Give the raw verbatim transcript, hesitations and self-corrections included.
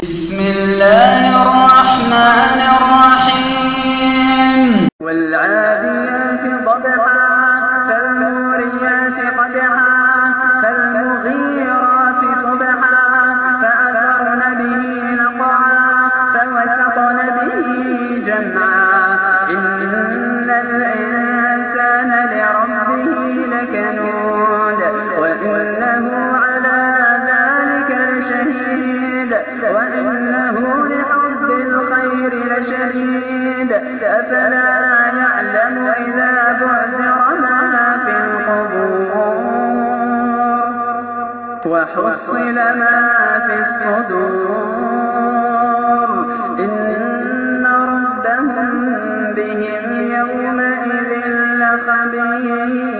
بسم الله الرحمن الرحيم والعاديات ضبحا فالموريات قدحا فالمغيرات صبحا فأثرن به نقعا فوسطن به جمعا إن الإنسان لربه لكنود وإنه على ذلك لشهيد وإنه لحب الخير لشديد أفلا يعلم إذا بعثر ما في القبور وحصل ما في الصدور إن ربهم بهم يومئذ لخبير.